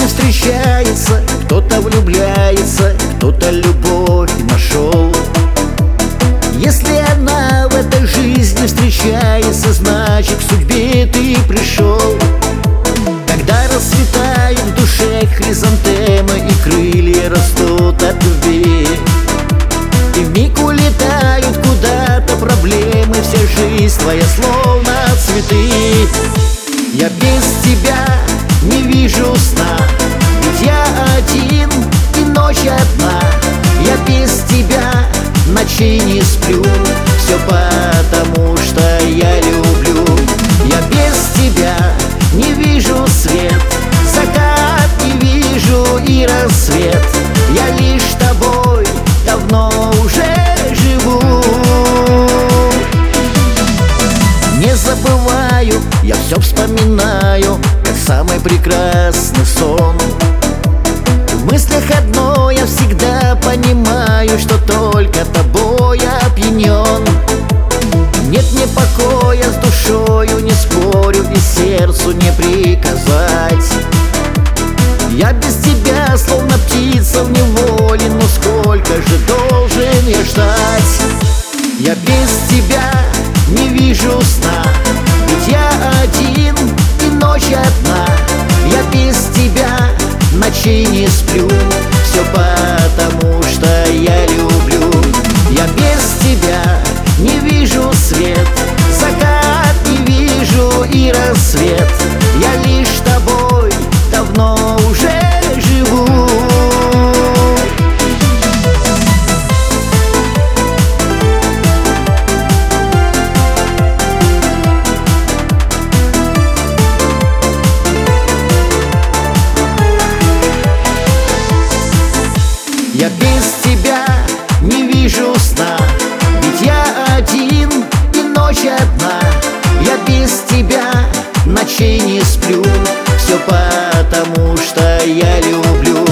жизни встречается, кто-то влюбляется, кто-то любовь нашел. Если она в этой жизни встречается, значит к судьбе ты пришел. Когда расцветают в душе хризантемы и крылья растут от любви, и вмиг улетают куда-то проблемы, вся жизнь твоя словно цветы. Я без тебя не вижу сна, ведь я один и ночь одна. Я без тебя ночей не сплю, все потому, что я люблю. Я без тебя не вижу свет, закат не вижу и рассвет. Я лишь тобой давно уже живу. Не забываю, я все вспоминаю, как самый прекрасный сон. В мыслях одно я всегда понимаю, что только тобой опьянен. Нет мне покоя с душою, не спорю, и сердцу не приказать. Я без тебя словно птица в неволе, но сколько же должен я ждать? Я без тебя не вижу сна, ведь я один и ночь одна. Я без тебя ночей не сплю, все потому, что я люблю. Я без тебя не вижу свет, закат не вижу и рассвет. Я лишь тобой давно уже живу. Я без тебя не вижу сна, ведь я один и ночь одна. Я без тебя ночей не сплю, все потому, что я люблю.